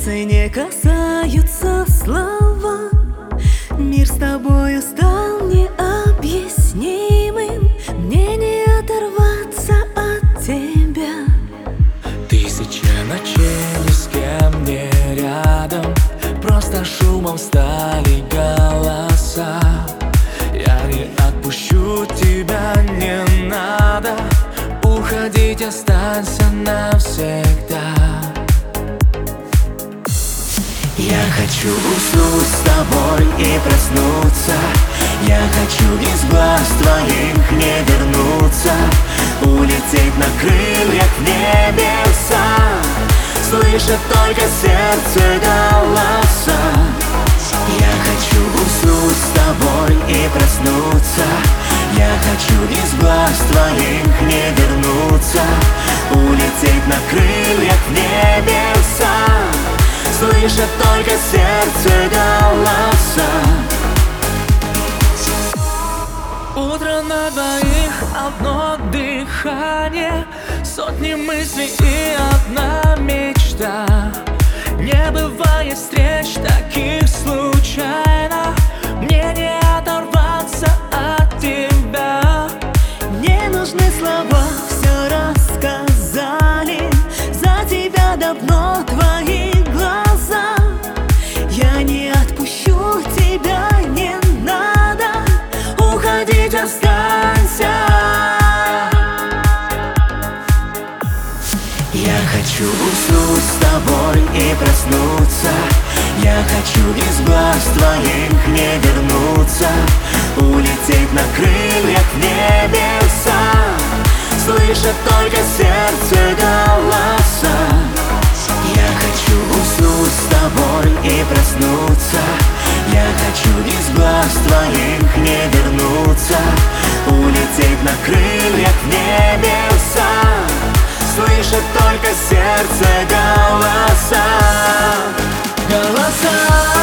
сердце не касаются слова. Мир с тобою стал необъяснимым. Мне не оторваться от тебя. Тысяча ночей ни с кем не рядом, просто шумом стали голоса. Я не отпущу тебя, не надо уходить, останься навсегда. Я хочу уснуть с тобой и проснуться. Я хочу из глаз твоих не вернуться, улететь на крыльях в небеса, слышать только сердце голоса. Я хочу уснуть с тобой и проснуться. Я хочу из глаз твоих не вернуться, улететь на крыльях в небеса, слышать только сердце голоса. Утро на двоих, одно дыхание, сотни мыслей и одна мечта. Не бывает встреч таких случайно, мне не оторваться от тебя. Не нужны слова, все рассказали. За тебя давно твои глаза. Я не отпущу тебя, не надо уходить, останься. Я хочу уснуть с тобой и проснуться. Я хочу из глаз твоих не вернуться, улететь на крыльях в небеса, слышать только сердце голоса. Я хочу уснуть с тобой и проснуться. Я хочу из глаз твоих не вернуться, улететь на крыльях в небеса, слышать только сердце голоса. Голоса.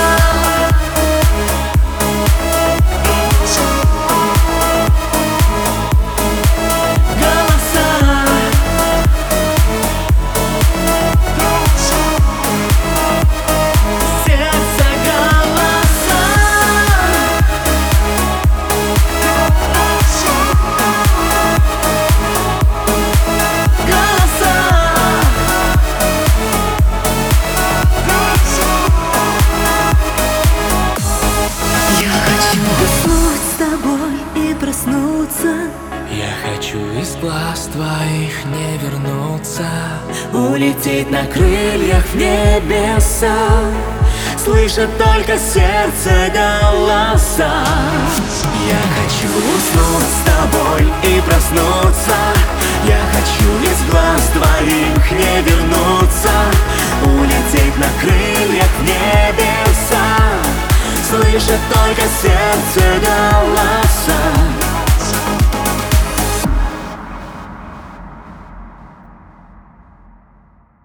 Я хочу из глаз твоих не вернуться, улететь на крыльях в небеса, слышать только сердце голоса. Я хочу уснуть с тобой и проснуться. Я хочу из глаз твоих не вернуться, улететь на крыльях в небеса, слышать только сердце голоса.